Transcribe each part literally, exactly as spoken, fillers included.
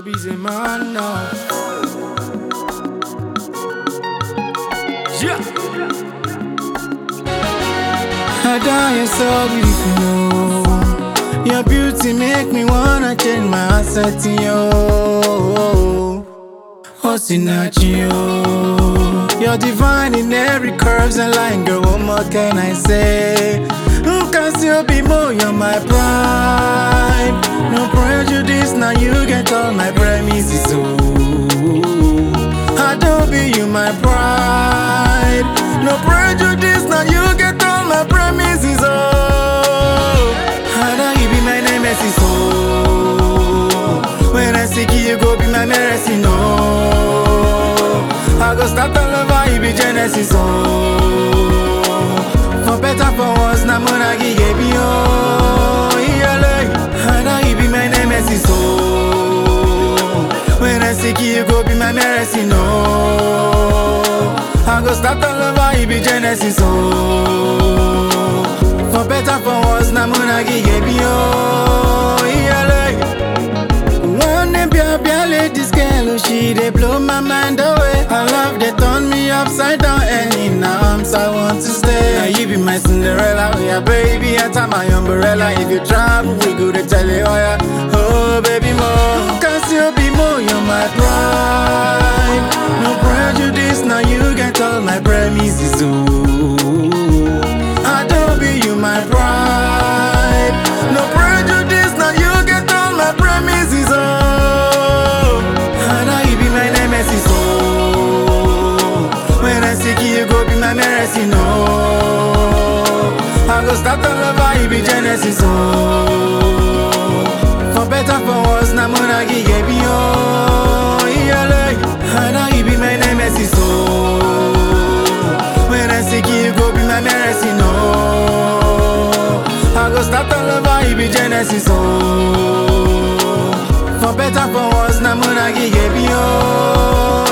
Obi's a man now. Yeah. Ada, you're so beautiful. Your beauty make me wanna change my asset in you. What's in that you? You're divine in every curves and line, girl. What more can I say? Cause you'll be more, you're my pride. No prejudice, now you get all my premises. Oh, I don't be you, my pride. No prejudice, now you get all my premises. Oh, I don't you be my nemesis. Oh, when I seek you, you go be my mercy. No, I go start all over, you be Genesis. Oh, for better, for worse, na mona gi gebi yo. Hana you be my nemesis, oh. When I seek you, you go be my mercy, no. I go start all over, you be Genesis, oh. For better, for worse, na mona gi gebi yo. One day, be ladies girl, oh, she they blow my mind away. I love they turn me upside down, and in her arms I want to stay. Now you be my Cinderella, oh yeah, baby, enter my umbrella. If you travel, we go to tell you, oh yeah, oh baby more. Cause you be more, you're my pride. No prejudice, now you get all my premises, oh. I don't be you, my pride. No prejudice, now you get all my premises, oh. Mercy, no. I go start all over, you be Genesis, oh. For better, for worse, na mona gi gebi yo. I know you be my nemesis, oh. When I seek you, you go be my mercy, no. I go start all over, you be Genesis, oh. For better, for worse, na mona gi gebi yo.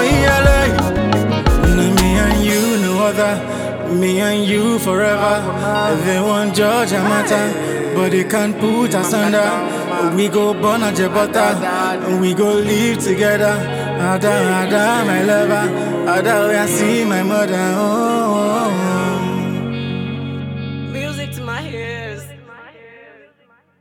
Me and you forever. They won't judge a matter, but they can't put us under. We go burn a jebota, we go live together. Ada, Ada, my lover. Ada, I see my mother. Oh, oh, oh.